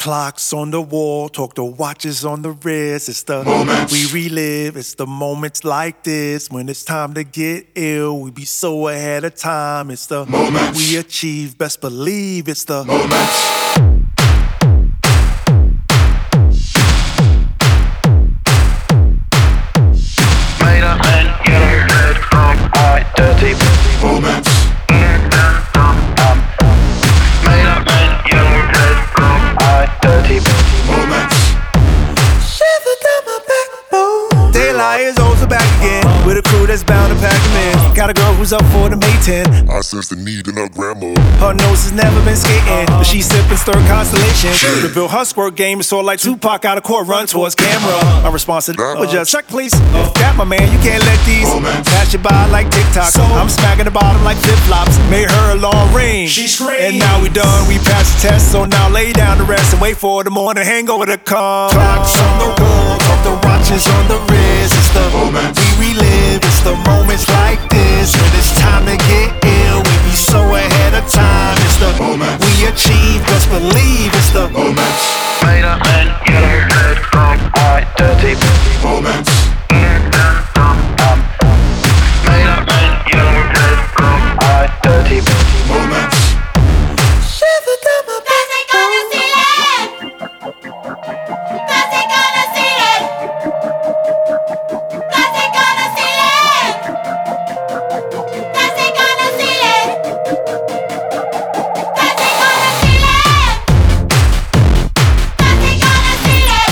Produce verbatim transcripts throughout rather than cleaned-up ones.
Clocks on the wall, talk to watches on the wrist. It's the moments we relive. It's the moments like this when it's time to get ill. We be so ahead of time. It's the moments we achieve. Best believe it's the moments. Made up and yellow, red, wrong, white, dirty moments. Made up and yellow, red, wrong, white, dirty moments. Shiver down my backbone. Daylight is also back again with a crew that's bound to pack them in. Got a girl who's up for the May tenth. I sense the need in her grandma. Her nose has never been skating, but she's sipping stir constellation. Reveal her squirt game is sort of like Tupac out of court, run towards camera. My response to that was just check, please. If that, my man, you can't let these pass you by like TikTok. I'm smacking the bottom like flip flops. Made her a long range. She screamed. And now we done, we passed the test. So now lay down to rest and wait for the morning hangover to come. Clocks on the wall, talk the watches on the wrist. It's the moments we relive. It's the moments like this when it's time to get ill. We be so ahead of time. It's the moments we achieve. Best believe it's the moments. Made up and yellow, red, wrong, white, dirty moments. Made up and yellow, red, wrong, white, dirty moments. Shiver down my Cause they gonna see it. Cause they gonna see it. Cause they gonna see it. Cause they gonna see it. Cause they gonna see it. Cause they gonna see it.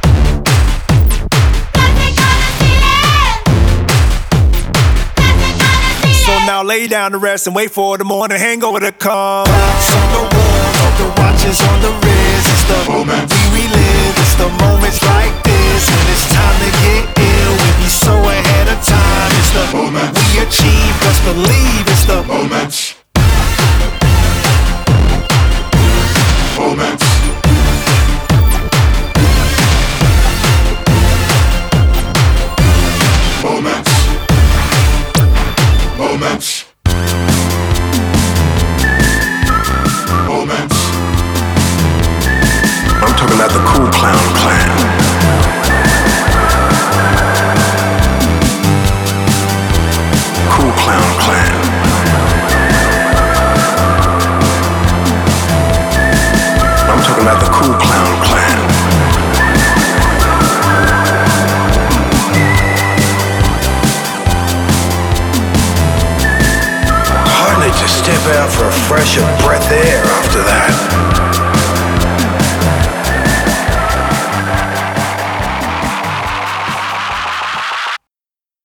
Cause they gonna see it. Cause they gonna see it. So now lay down to rest and wait for the morning hangover to come. Clocks on the wall, talk the watches on the wrist. It's the moments we relive. It's the moments like this when it's time to get ill. We be so ahead of time. It's the moments we achieve. Best believe it's the moments. Moments. Moments. Moments. Moments. I'm talking about the Cool Clown Clan. Cool Clown Clan. I'm talking about the Cool Clown Clan. Hardly to step out for a fresher breath of air after that.